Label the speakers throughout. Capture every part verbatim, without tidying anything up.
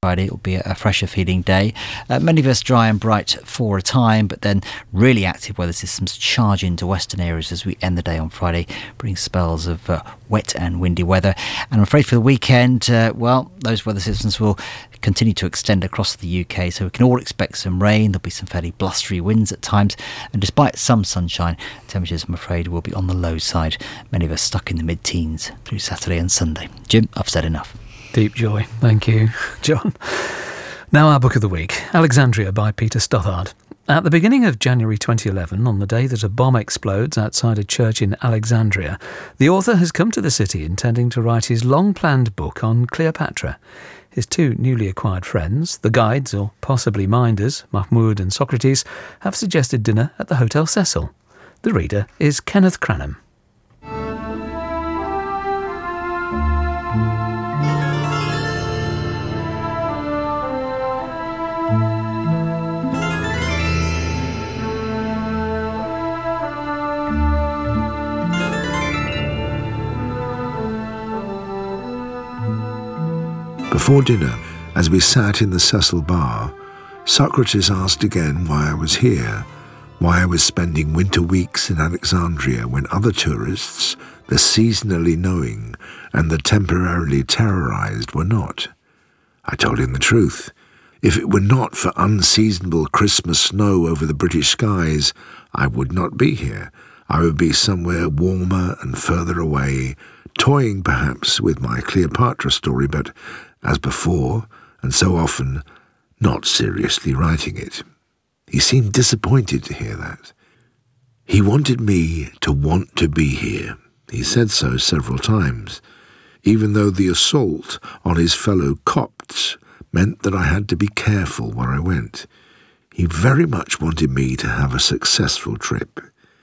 Speaker 1: Friday it will be a fresher feeling day. Uh, many of us dry and bright for a time, but then really active weather systems charge into western areas as we end the day on Friday, bringing spells of uh, wet and windy weather. And I'm afraid for the weekend, uh, well, those weather systems will continue to extend across the U K, so we can all expect some rain. There'll be some fairly blustery winds at times, and despite some sunshine, temperatures, I'm afraid, will be on the low side. Many of us stuck in the mid-teens through Saturday and Sunday. Jim, I've said enough.
Speaker 2: Deep joy. Thank you, John. Now our book of the week, Alexandria by Peter Stothard. At the beginning of January twenty eleven, on the day that a bomb explodes outside a church in Alexandria, the author has come to the city intending to write his long-planned book on Cleopatra. His two newly acquired friends, the guides, or possibly minders, Mahmoud and Socrates, have suggested dinner at the Hotel Cecil. The reader is Kenneth Cranham.
Speaker 3: Before dinner, as we sat in the Cecil bar, Socrates asked again why I was here, why I was spending winter weeks in Alexandria when other tourists, the seasonally knowing and the temporarily terrorized, were not. I told him the truth. If it were not for unseasonable Christmas snow over the British skies, I would not be here. I would be somewhere warmer and further away, toying perhaps with my Cleopatra story, but as before, and so often, not seriously writing it. He seemed disappointed to hear that. He wanted me to want to be here. He said so several times, even though the assault on his fellow Copts meant that I had to be careful where I went. He very much wanted me to have a successful trip.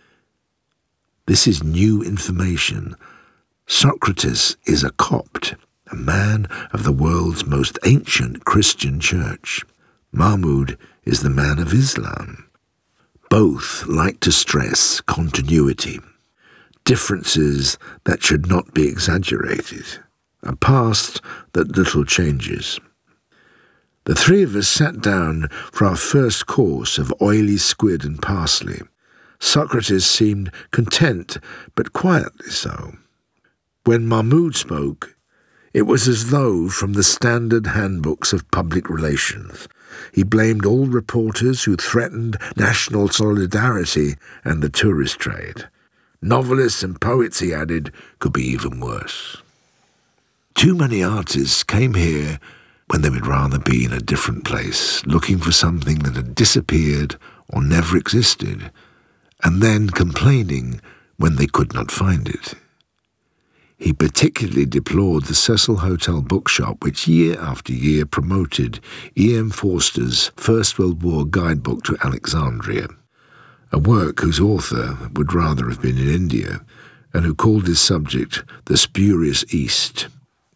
Speaker 3: This is new information. Socrates is a Copt, a man of the world's most ancient Christian church. Mahmoud is the man of Islam. Both like to stress continuity, differences that should not be exaggerated, a past that little changes. The three of us sat down for our first course of oily squid and parsley. Socrates seemed content, but quietly so. When Mahmoud spoke, it was as though from the standard handbooks of public relations. He blamed all reporters who threatened national solidarity and the tourist trade. Novelists and poets, he added, could be even worse. Too many artists came here when they would rather be in a different place, looking for something that had disappeared or never existed, and then complaining when they could not find it. He particularly deplored the Cecil Hotel bookshop, which year after year promoted E M Forster's First World War guidebook to Alexandria, a work whose author would rather have been in India, and who called his subject the spurious East.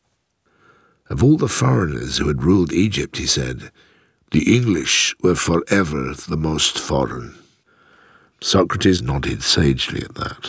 Speaker 3: Of all the foreigners who had ruled Egypt, he said, the English were forever the most foreign. Socrates nodded sagely at that.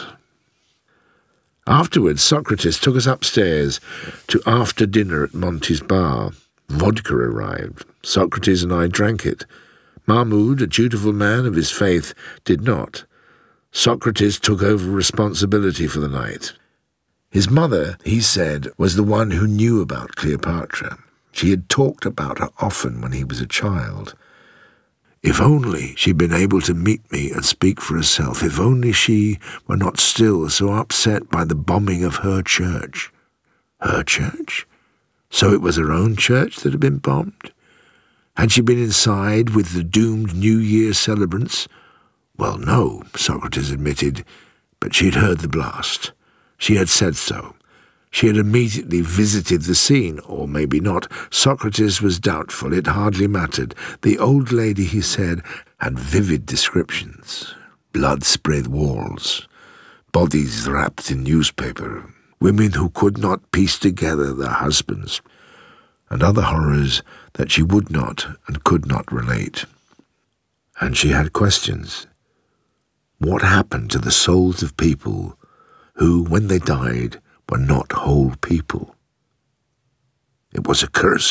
Speaker 3: Afterwards, Socrates took us upstairs to after dinner at Monty's bar. Vodka arrived. Socrates and I drank it. Mahmoud, a dutiful man of his faith, did not. Socrates took over responsibility for the night. His mother, he said, was the one who knew about Cleopatra. She had talked about her often when he was a child. If only she'd been able to meet me and speak for herself, if only she were not still so upset by the bombing of her church. Her church? So it was her own church that had been bombed? Had she been inside with the doomed New Year celebrants? Well, no, Socrates admitted, but she'd heard the blast. She had said so. She had immediately visited the scene, or maybe not. Socrates was doubtful. It hardly mattered. The old lady, he said, had vivid descriptions. Blood-spread walls, bodies wrapped in newspaper, women who could not piece together their husbands, and other horrors that she would not and could not relate. And she had questions. What happened to the souls of people who, when they died, were not whole people? It was a curse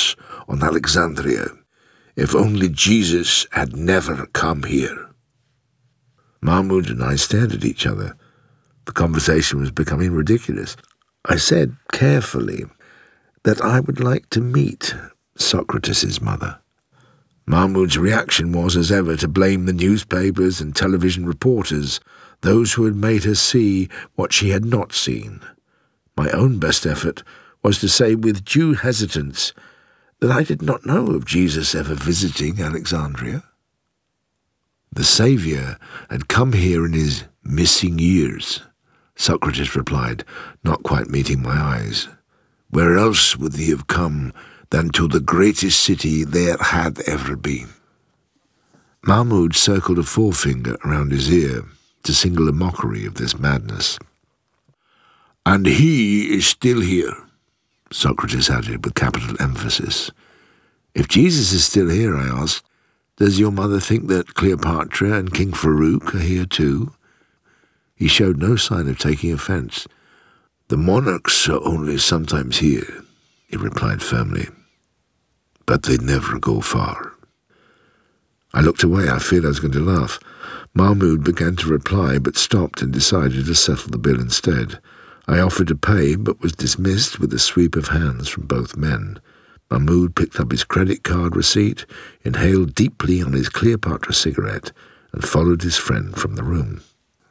Speaker 3: on Alexandria. If only Jesus had never come here. Mahmud and I stared at each other. The conversation was becoming ridiculous. I said carefully that I would like to meet Socrates' mother. Mahmud's reaction was, as ever, to blame the newspapers and television reporters, those who had made her see what she had not seen. My own best effort was to say with due hesitance that I did not know of Jesus ever visiting Alexandria. The Saviour had come here in his missing years, Socrates replied, not quite meeting my eyes. Where else would he have come than to the greatest city there had ever been? Mahmud circled a forefinger around his ear to signal a mockery of this madness. And he is still here, Socrates added with capital emphasis. If Jesus is still here, I asked, does your mother think that Cleopatra and King Farouk are here too? He showed no sign of taking offence. The monarchs are only sometimes here, he replied firmly, but they never go far. I looked away. I feared I was going to laugh. Mahmud began to reply, but stopped and decided to settle the bill instead. I offered to pay, but was dismissed with a sweep of hands from both men. Mahmud picked up his credit card receipt, inhaled deeply on his Cleopatra cigarette, and followed his friend from the room.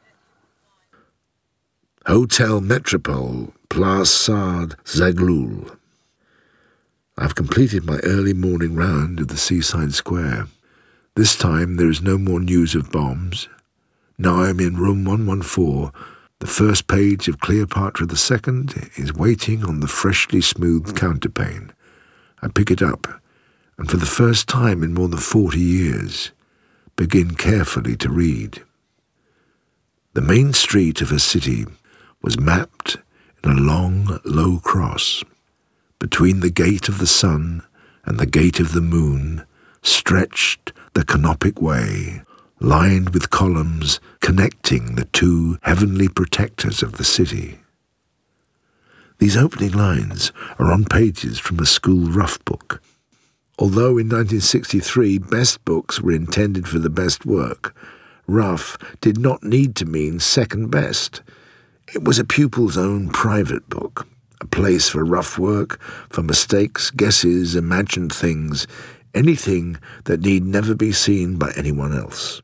Speaker 3: Hotel Metropole, Place Saad Zaghloul. I've completed my early morning round of the seaside square. This time there is no more news of bombs. Now I am in room one one four. The first page of Cleopatra the Second is waiting on the freshly smoothed counterpane. I pick it up, and for the first time in more than forty years, begin carefully to read. The main street of a city was mapped in a long, low cross. Between the gate of the sun and the gate of the moon stretched the Canopic Way, lined with columns connecting the two heavenly protectors of the city. These opening lines are on pages from a school rough book. Although in nineteen sixty-three best books were intended for the best work, rough did not need to mean second best. It was a pupil's own private book, a place for rough work, for mistakes, guesses, imagined things, anything that need never be seen by anyone else.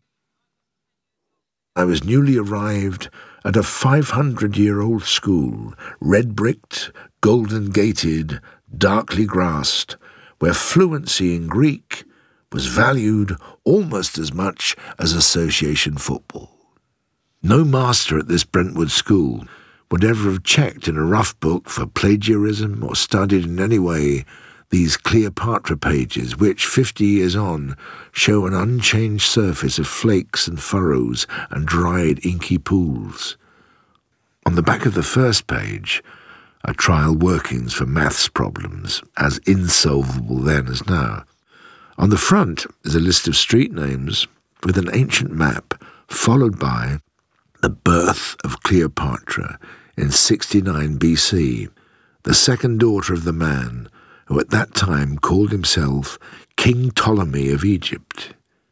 Speaker 3: I was newly arrived at a five hundred year old school, red-bricked, golden-gated, darkly grassed, where fluency in Greek was valued almost as much as association football. No master at this Brentwood school would ever have checked in a rough book for plagiarism or studied in any way these Cleopatra pages which, fifty years on, show an unchanged surface of flakes and furrows and dried inky pools. On the back of the first page are trial workings for maths problems, as insolvable then as now. On the front is a list of street names with an ancient map, followed by the birth of Cleopatra in sixty-nine B C, the second daughter of the man who at that time called himself King Ptolemy of Egypt.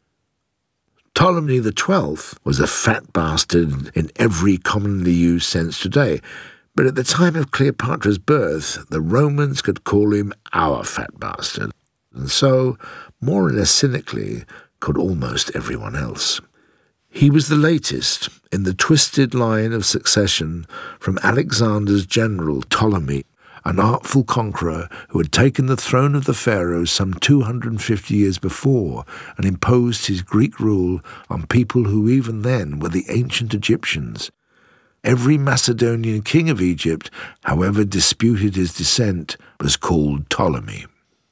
Speaker 3: Ptolemy the Twelfth was a fat bastard in every commonly used sense today, but at the time of Cleopatra's birth, the Romans could call him our fat bastard, and so, more or less cynically, could almost everyone else. He was the latest in the twisted line of succession from Alexander's general Ptolemy, an artful conqueror who had taken the throne of the pharaohs some two hundred fifty years before and imposed his Greek rule on people who even then were the ancient Egyptians. Every Macedonian king of Egypt, however disputed his descent, was called Ptolemy.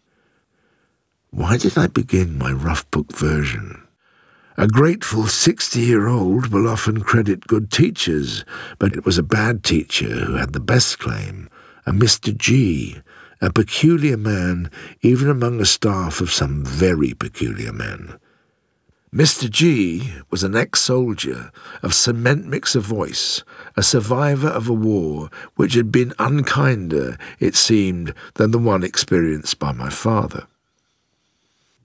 Speaker 3: Why did I begin my rough book version? A grateful sixty-year-old will often credit good teachers, but it was a bad teacher who had the best claim, a Mister G, a peculiar man even among a staff of some very peculiar men. Mister G was an ex-soldier of cement mixer voice, a survivor of a war which had been unkinder, it seemed, than the one experienced by my father.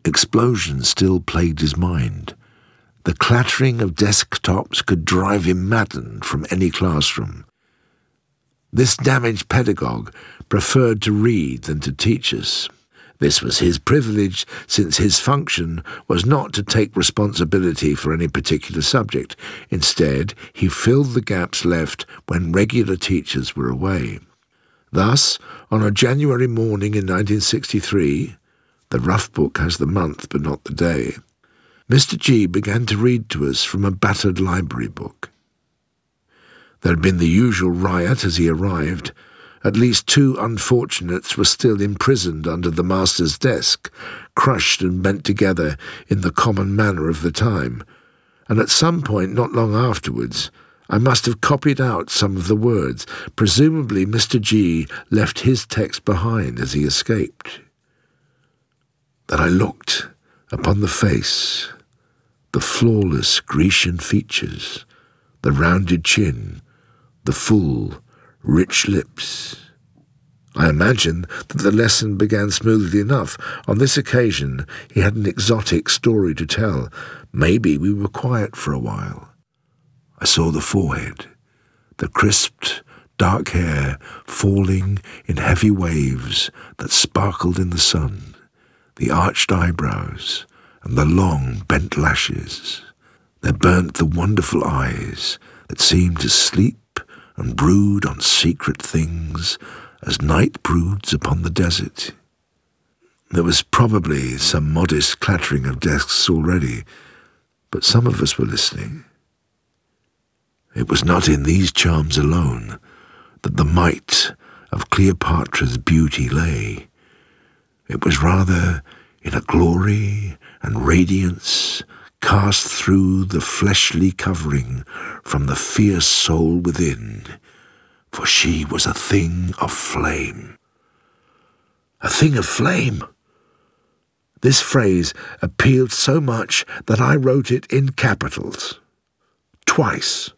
Speaker 3: Explosions still plagued his mind. The clattering of desktops could drive him maddened from any classroom. This damaged pedagogue preferred to read than to teach us. This was his privilege, since his function was not to take responsibility for any particular subject. Instead, he filled the gaps left when regular teachers were away. Thus, on a January morning in nineteen sixty-three, the rough book has the month but not the day, Mister G began to read to us from a battered library book. There had been the usual riot as he arrived. At least two unfortunates were still imprisoned under the master's desk, crushed and bent together in the common manner of the time, and at some point not long afterwards I must have copied out some of the words. Presumably Mister G left his text behind as he escaped. Then I looked upon the face, the flawless Grecian features, the rounded chin, the full, rich lips. I imagine that the lesson began smoothly enough. On this occasion he had an exotic story to tell. Maybe we were quiet for a while. I saw the forehead, the crisped, dark hair falling in heavy waves that sparkled in the sun, the arched eyebrows, and the long, bent lashes. There burnt the wonderful eyes that seemed to sleep and brood on secret things as night broods upon the desert. There was probably some modest clattering of desks already, but some of us were listening. It was not in these charms alone that the might of Cleopatra's beauty lay. It was rather in a glory and radiance cast through the fleshly covering from the fierce soul within, for she was a thing of flame. A thing of flame! This phrase appealed so much that I wrote it in capitals, twice.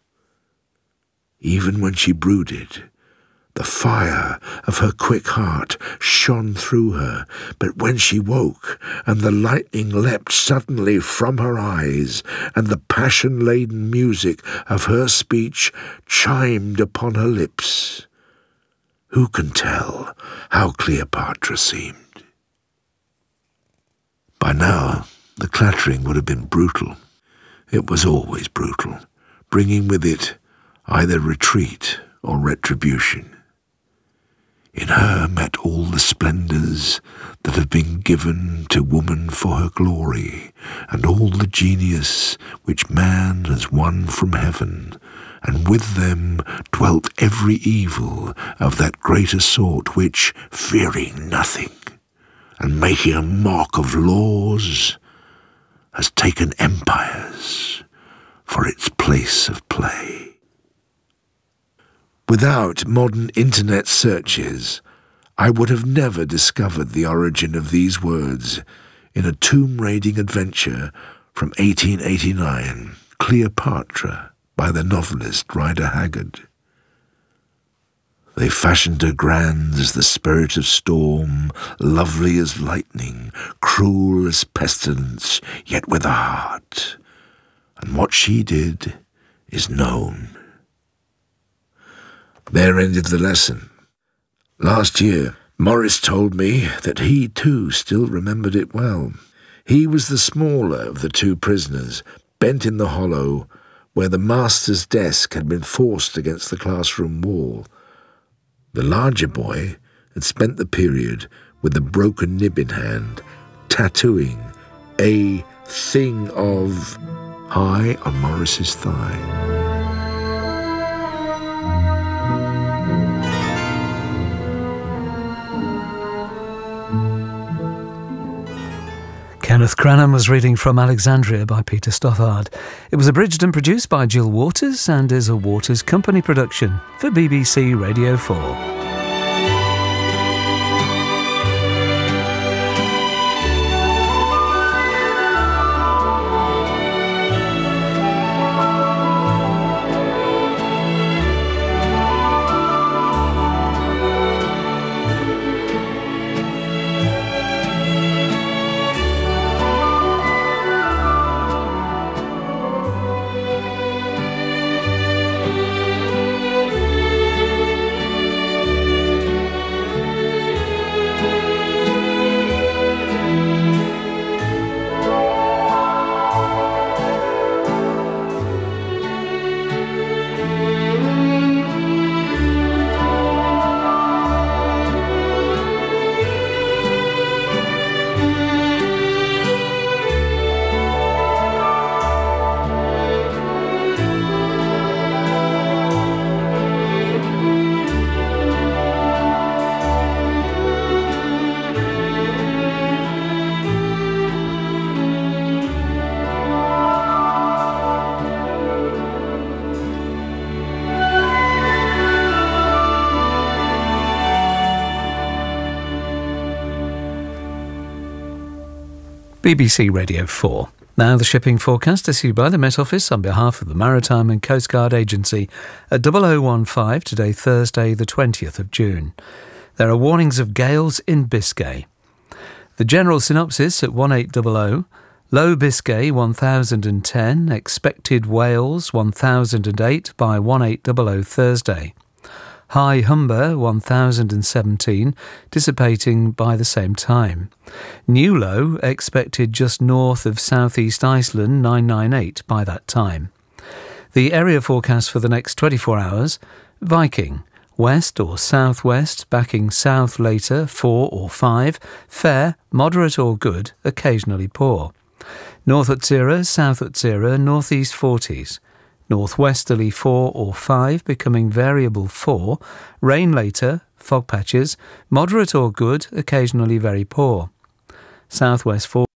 Speaker 3: Even when she brooded, the fire of her quick heart shone through her, but when she woke, and the lightning leapt suddenly from her eyes, and the passion-laden music of her speech chimed upon her lips, who can tell how Cleopatra seemed? By now, the clattering would have been brutal. It was always brutal, bringing with it either retreat or retribution. In her met all the splendours that have been given to woman for her glory, and all the genius which man has won from heaven, and with them dwelt every evil of that greater sort which, fearing nothing, and making a mock of laws, has taken empires for its place of play. Without modern internet searches, I would have never discovered the origin of these words in a tomb-raiding adventure from eighteen eighty-nine, Cleopatra, by the novelist Rider Haggard. They fashioned her grand as the spirit of storm, lovely as lightning, cruel as pestilence, yet with a heart. And what she did is known. There ended the lesson. Last year, Morris told me that he too still remembered it well. He was the smaller of the two prisoners, bent in the hollow, where the master's desk had been forced against the classroom wall. The larger boy had spent the period with a broken nib in hand, tattooing a thing of high on Morris's thigh.
Speaker 2: Kenneth Cranham was reading from Alexandria by Peter Stothard. It was abridged and produced by Jill Waters and is a Waters Company production for B B C Radio four. B B C Radio four. Now the shipping forecast issued by the Met Office on behalf of the Maritime and Coast Guard Agency at double oh one five today, Thursday the twentieth of June. There are warnings of gales in Biscay. The general synopsis at one eight hundred, low Biscay one thousand ten, expected Wales one thousand eight by one eight hundred Thursday. High Humber one thousand seventeen, dissipating by the same time. New low expected just north of southeast Iceland nine ninety-eight by that time. The area forecast for the next twenty-four hours: Viking, west or southwest, backing south later, four or five, fair, moderate or good, occasionally poor. North Utsira, South Utsira, northeast forties. Northwesterly four or five, becoming variable four, rain later, fog patches, moderate or good, occasionally very poor. Southwest four.